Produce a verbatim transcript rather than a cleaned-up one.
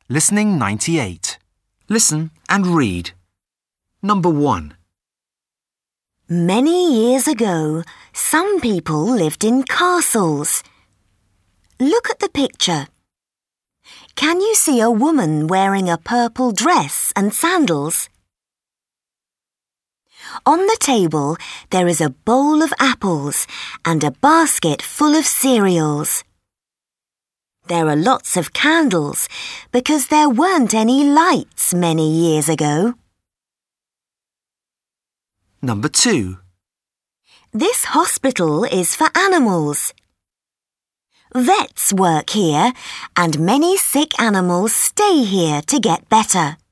Listening ninety-eight. Listen and read. Number one. Many years ago, some people lived in castles. Look at the picture. Can you see a woman wearing a purple dress and sandals? On the table, there is a bowl of apples and a basket full of cereals. There are lots of candles because there weren't any lights many years ago. Number two. This hospital is for animals. Vets work here, and many sick animals stay here to get better.